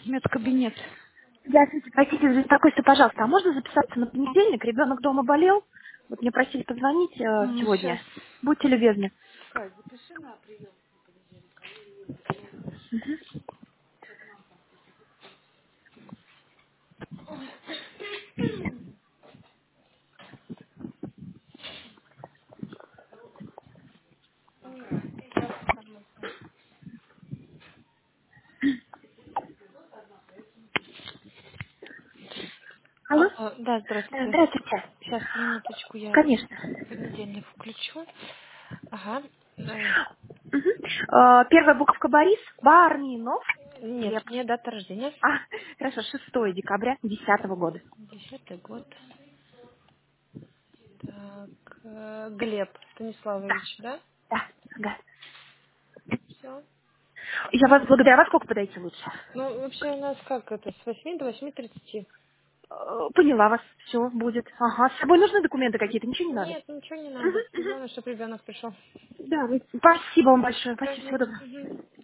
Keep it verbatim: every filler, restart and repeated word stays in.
Медкабинет. Здравствуйте, простите за беспокойство, пожалуйста, а можно записаться на понедельник? Ребенок дома болел, вот мне просили позвонить э, Ну, сейчас. сегодня. Будьте любезны. Кать, запиши на прием. Алло? Алло, да, Э, здравствуйте. Здравствуйте. Сейчас, минуточку, я Конечно. понедельник включу. Ага. Э, Мгм. Э, Первая буковка Борис, Барминов, Нет, Глеб. мне дата рождения. А, хорошо, шестое декабря десятого года. Десятый год. Так, э, Глеб Да, Станиславович, да? да, да. Все. Я вас благодаря вас сколько подойти лучше? Ну, вообще у нас как это, с восьми до восьми тридцати. Э, Поняла вас, все будет. Ага, с собой нужны документы какие-то, ничего не надо. Нет, ничего не Мгм, надо. мгм. Главное, чтобы ребенок пришел. Да, вы- спасибо вам большое, Все, спасибо, всего нет. доброго. Мгм.